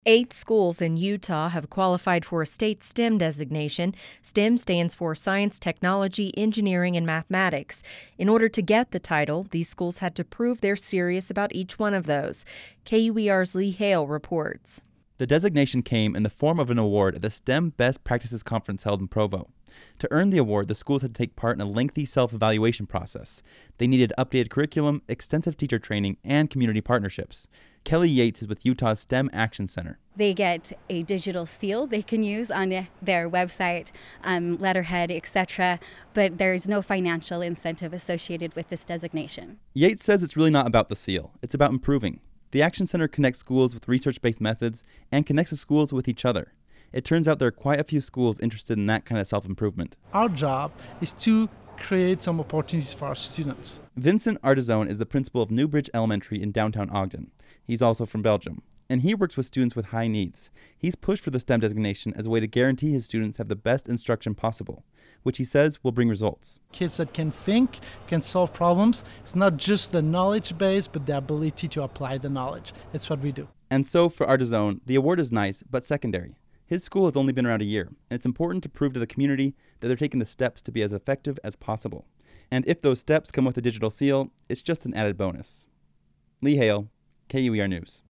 8 schools in Utah have qualified for a state STEM designation. STEM stands for science, technology, engineering, and mathematics. In order to get the title, these schools had to prove they're serious about each one of those. KUER's Lee Hale reports. The designation came in the form of an award at the STEM Best Practices Conference held in Provo. To earn the award, the schools had to take part in a lengthy self-evaluation process. They needed updated curriculum, extensive teacher training, and community partnerships. Kelly Yates is with Utah's STEM Action Center. They get a digital seal they can use on their website, letterhead, etc., but there's no financial incentive associated with this designation. Yates says it's really not about the seal. It's about improving. The Action Center connects schools with research-based methods and connects the schools with each other. It turns out there are quite a few schools interested in that kind of self-improvement. Our job is to create some opportunities for our students. Vincent Artizone is the principal of Newbridge Elementary in downtown Ogden. He's also from Belgium, and he works with students with high needs. He's pushed for the STEM designation as a way to guarantee his students have the best instruction possible, which he says will bring results. Kids that can think, can solve problems. It's not just the knowledge base, but the ability to apply the knowledge. It's what we do. And so for Artizone, the award is nice, but secondary. His school has only been around a year, and it's important to prove to the community that they're taking the steps to be as effective as possible. And if those steps come with a digital seal, it's just an added bonus. Lee Hale, KUER News.